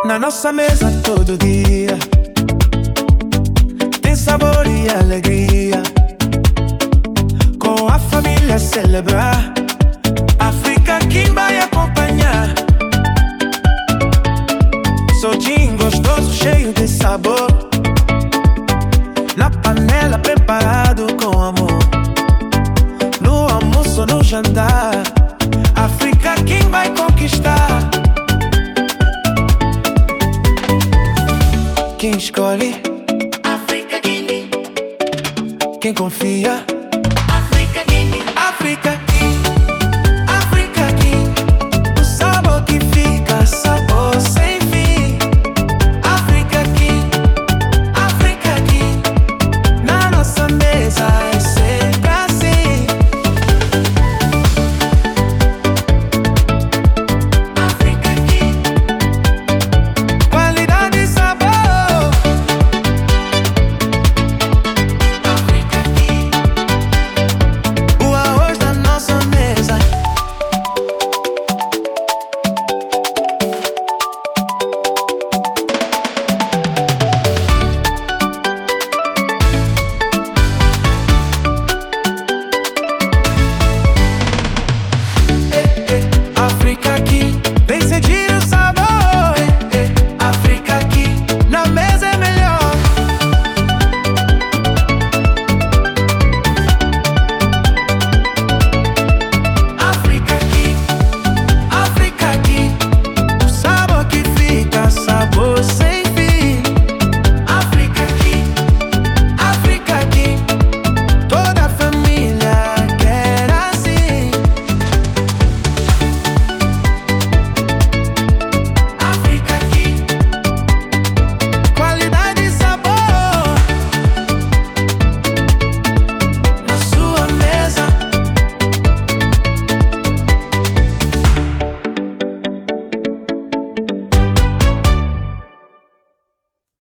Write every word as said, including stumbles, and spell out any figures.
Na nossa mesa todo dia tem sabor e alegria. Com a família celebrar. África quem vai acompanhar. Sodinho gostoso, cheio de sabor. Na panela preparado com amor. No almoço, no jantar. África quem vai conquistar. Quem escolhe? África Guinea. Quem confia?